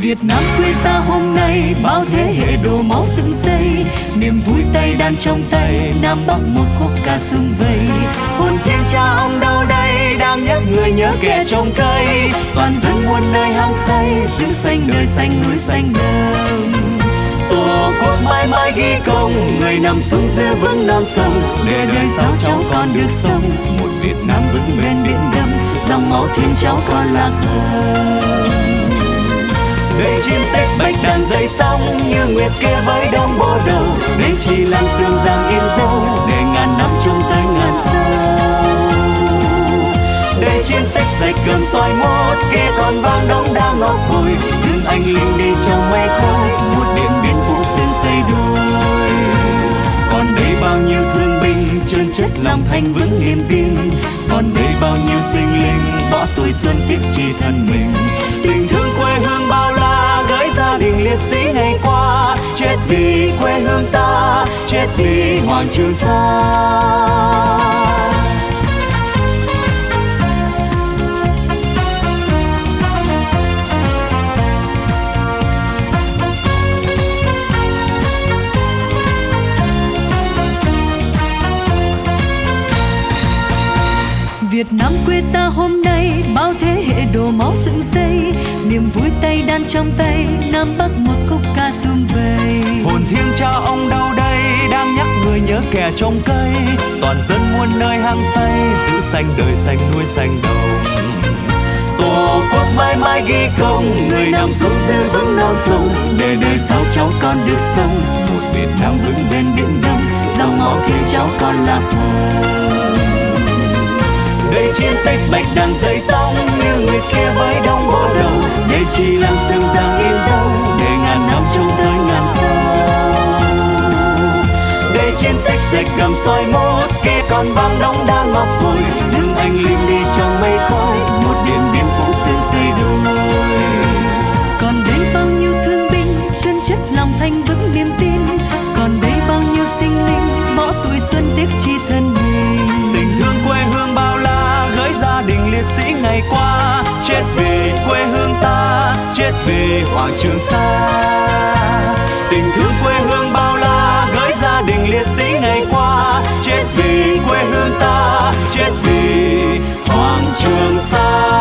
Việt Nam quê ta hôm nay bao thế hệ đổ máu dựng xây, niềm vui tay đan trong tay, Nam Bắc một khúc ca sum vầy. Hồn thiên cha ông đâu đây đang nhắc người nhớ kẻ trồng cây, toàn dân muôn nơi hăng say giữ xanh đời xanh núi xanh đầm. Tổ quốc mãi mãi ghi công, người nằm xuống giữ vững non sông, để đời sau cháu con được sống một Việt Nam vững bên biển đâm, dòng máu thiên cháu con lạc hồng. Đây chiến tích bạch đàn dậy sóng như nguyệt kia với đông bồ đầu, đây chỉ làng sương giang in dấu để ngàn năm chung tới ngàn sau. Đây chiến tích sạch gầm soi một kia còn vang đông đa ngọc bồi, thương anh linh đi trong mây khói, một điện biên phủ xương xây đôi. Còn đây bao nhiêu thương binh chân chất làm thanh vững niềm tin, còn đây bao nhiêu sinh linh bỏ tuổi xuân tiếc chi thân mình. Tình thương quê hương bao la gửi gia đình liệt sĩ ngày qua, chết vì quê hương ta, chết vì Hoàng Trường Sa. Việt Nam quê ta hôm nay bao thế hệ đổ máu dựng xây, niềm vui tay đan trong tay, Nam Bắc một khúc ca sum vầy. Hồn thiêng cha ông đâu đây đang nhắc người nhớ kẻ trồng cây, toàn dân muôn nơi hăng say giữ xanh đời xanh núi xanh đồng. Tổ quốc mãi mãi ghi công, người nằm xuống giữ vững non sông, để đời sau cháu con được sống một Việt Nam vững bên biển đông, dòng máu thiên cháu con lạc hồng. Đây chiến tích bạch đàn dậy sóng như nguyệt kia với đông bồ đầu, đây chỉ làng sương giang in dấu để ngàn năm chung tới ngàn sau. Đây chiến tích sạch gầm soi một kia còn vang đông đa ngọc bồi, thương anh linh đi trong mây khói, một điện biên phủ xương xây đôi. Còn đây bao nhiêu thương binh chân chất lòng thanh vững niềm tin, còn đây bao nhiêu sinh linh bỏ tuổi xuân tiếc chi thân mình. Tình thương quê hương bao la gửi gia đình liệt sĩ ngày qua, chết vì quê hương ta, chết vì Hoàng Trường Sa. Tình thương quê hương bao la gửi gia đình liệt sĩ ngày qua, chết vì quê hương ta, chết vì Hoàng Trường Sa.